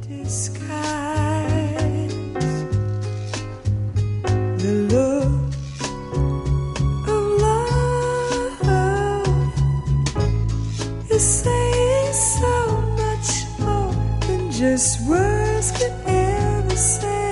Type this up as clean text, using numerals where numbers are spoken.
disguise. The look of love is saying so much more than just words could ever say.